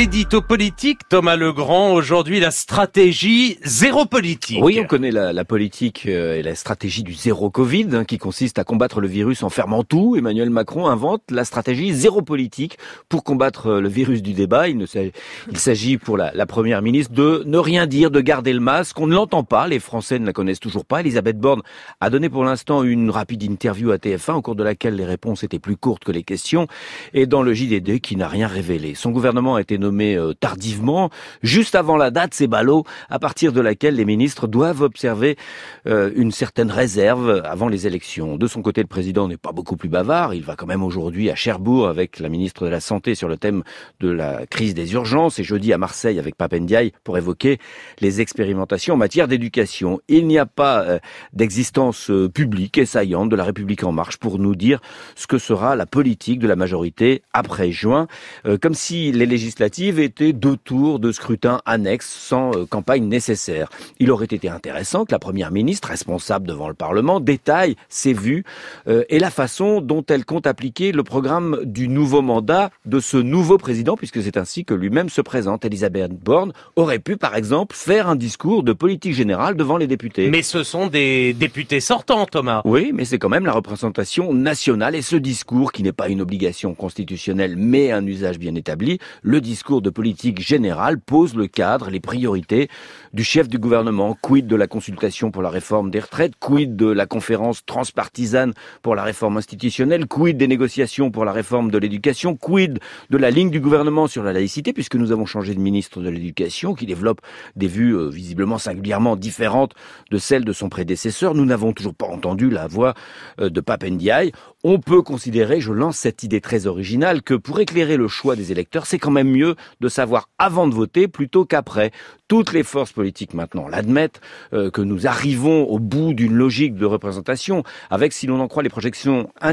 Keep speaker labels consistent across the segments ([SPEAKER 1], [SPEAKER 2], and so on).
[SPEAKER 1] l'édito politique, Thomas Legrand, aujourd'hui la stratégie zéro politique.
[SPEAKER 2] Oui, on connaît la politique et la stratégie du zéro Covid, qui consiste à combattre le virus en fermant tout. Emmanuel Macron invente la stratégie zéro politique pour combattre le virus du débat. Il s'agit pour la première ministre de ne rien dire, de garder le masque. On ne l'entend pas, les Français ne la connaissent toujours pas. Elisabeth Borne a donné pour l'instant une rapide interview à TF1 au cours de laquelle les réponses étaient plus courtes que les questions, et dans le JDD qui n'a rien révélé. Son gouvernement a été nommé tardivement, juste avant la date, c'est ballot, à partir de laquelle les ministres doivent observer une certaine réserve avant les élections. De son côté, le président n'est pas beaucoup plus bavard. Il va quand même aujourd'hui à Cherbourg avec la ministre de la Santé sur le thème de la crise des urgences, et jeudi à Marseille avec Pape Ndiaye pour évoquer les expérimentations en matière d'éducation. Il n'y a pas d'existence publique et saillante de la République en marche pour nous dire ce que sera la politique de la majorité après juin, comme si les législatives étaient 2 tours de scrutin annexes sans campagne nécessaire. Il aurait été intéressant que la première ministre, responsable devant le Parlement, détaille ses vues et la façon dont elle compte appliquer le programme du nouveau mandat de ce nouveau président, puisque c'est ainsi que lui-même se présente. Elisabeth Borne aurait pu, par exemple, faire un discours de politique générale devant les députés.
[SPEAKER 1] Mais ce sont des députés sortants, Thomas.
[SPEAKER 2] Oui, mais c'est quand même la représentation nationale, et ce discours, qui n'est pas une obligation constitutionnelle, mais un usage bien établi, le discours de politique générale pose le cadre, les priorités du chef du gouvernement. Quid de la consultation pour la réforme des retraites, quid de la conférence transpartisane pour la réforme institutionnelle, quid des négociations pour la réforme de l'éducation, quid de la ligne du gouvernement sur la laïcité, puisque nous avons changé de ministre de l'éducation, qui développe des vues visiblement singulièrement différentes de celles de son prédécesseur. Nous n'avons toujours pas entendu la voix de Pape Ndiaye. On peut considérer, je lance cette idée très originale, que pour éclairer le choix des électeurs, c'est quand même mieux de savoir avant de voter plutôt qu'après. Toutes les forces politiques maintenant l'admettent, que nous arrivons au bout d'une logique de représentation avec, si l'on en croit les projections, un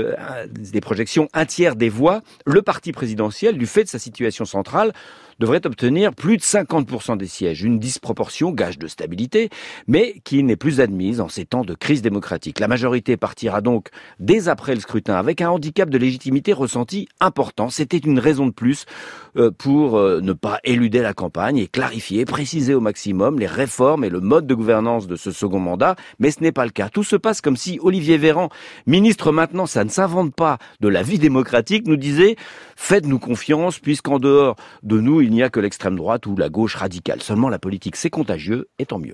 [SPEAKER 2] tiers des voix. Le parti présidentiel, du fait de sa situation centrale, devrait obtenir plus de 50% des sièges. Une disproportion, gage de stabilité, mais qui n'est plus admise en ces temps de crise démocratique. La majorité partira donc dès après le scrutin avec un handicap de légitimité ressenti important. C'était une raison de plus pour ne pas éluder la campagne et clarifier, préciser au maximum les réformes et le mode de gouvernance de ce second mandat. Mais ce n'est pas le cas. Tout se passe comme si Olivier Véran, ministre maintenant, ça ne s'invente pas, de la vie démocratique, nous disait « Faites-nous confiance, puisqu'en dehors de nous, il n'y a que l'extrême droite ou la gauche radicale. Seulement la politique, c'est contagieux, et tant mieux. »